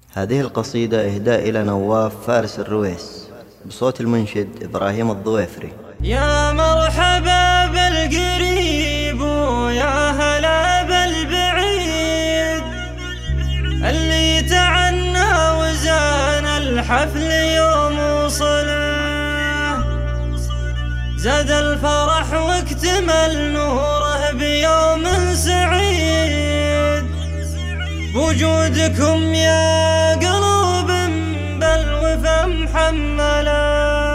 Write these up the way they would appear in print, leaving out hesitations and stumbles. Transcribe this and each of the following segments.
هذه القصيدة إهداء إلى نواف فارس الرويس بصوت المنشد إبراهيم الضويفري. يا مرحبا بالقريب ويا هلا بالبعيد اللي تعنى وزان الحفل يوم وصله، زاد الفرح واكتمل نوره بيوم سعيد بوجودكم يا قلوب بالوفا محمله.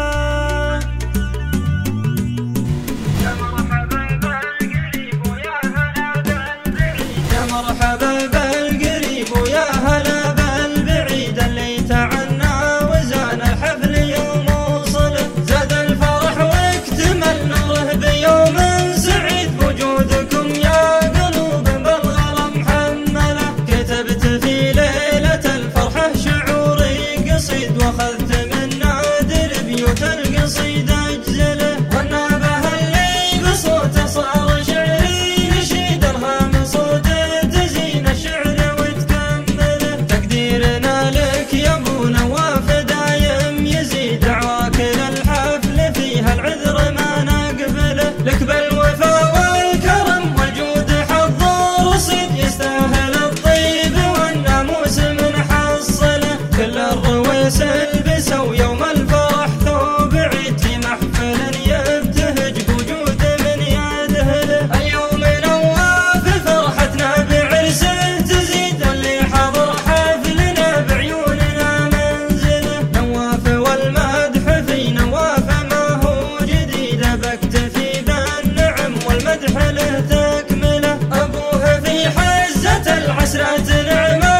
البسوا يوم الفرح ثوب عيد في محفل يبتهج بوجود من يدهله. اليوم نواف فرحتنا بعرسه تزيد اللي حضر حفلنا بعيوننا منزله. نواف والمدح في نواف ما هو جديد بكتفي بالنعم والمدح له تكمله. أبوه في حزة العسرة نعمه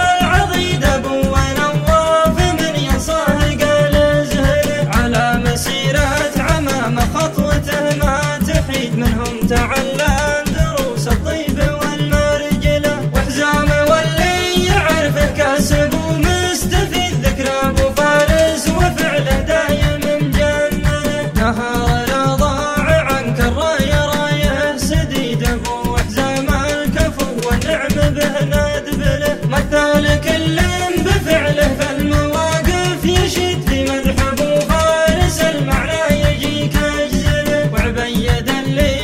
تعلم دروس الطيب والمرجله وحزام واللي يعرفه كاسب ومستفيد. ذكرى ابو فارس وفعله دايم مجمله. نهار لا ضاع عنك الرايه رايه سديد ابو حزام الكفو والنعم به ندبله. مثال كل بفعله فالمواقف يشد في مدح ابو فارس المعنى يجيك اجزله. وعبيد اللي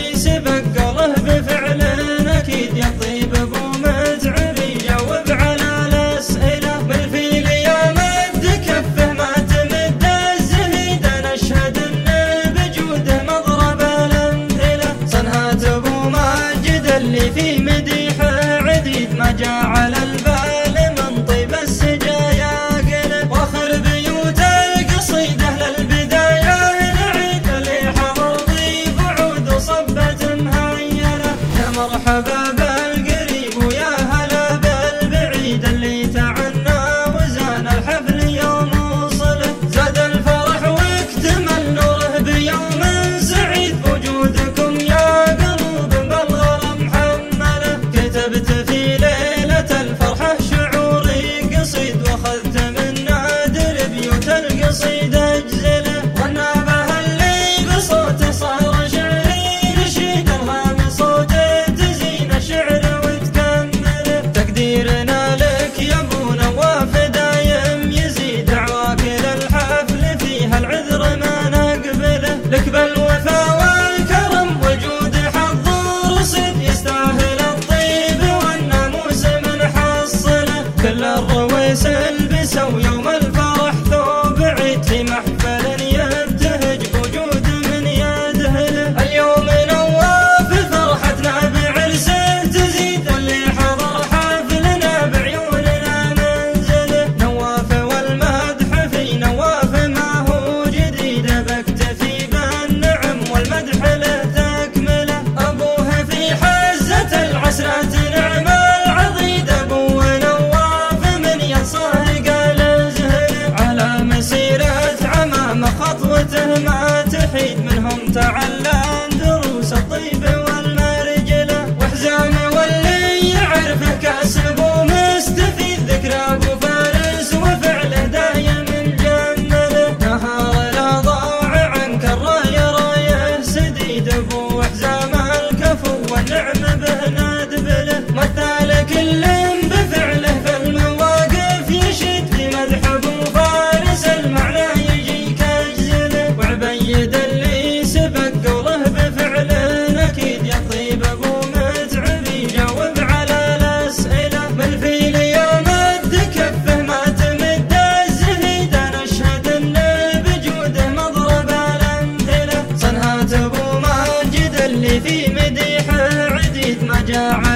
يطيب ابو متعب يجاوب على الاسئله. بالفيل يا مد كفه ما تمد الزهيد نشهد انه بجوده مضرب الامثله. صنهات ابو ماجد اللي في مديحه عديد ما جاء على البال من طيب السجايا قله. واخر بيوت القصيده للبدايه نعيد اللي حضر ضيف وعود وصبت مهيله. يا مرحبا لك بالوفا والكرم وجود حضور رصيد يستاهل الطيب والناموس من حصله. كل الرويس البسوا يوم الفرح ثوب عيد في محفل يبتهج بوجود من يدهله. اليوم نواف فرحتنا بعرسه تزيد اللي حضر حفلنا بعيوننا منزله. نواف والمدح في نواف ما هو جديد بكتفي والمدح له تكمله. أبوه في حزة العسرة نعم العضيد أبو نواف من ينصه قال الداعي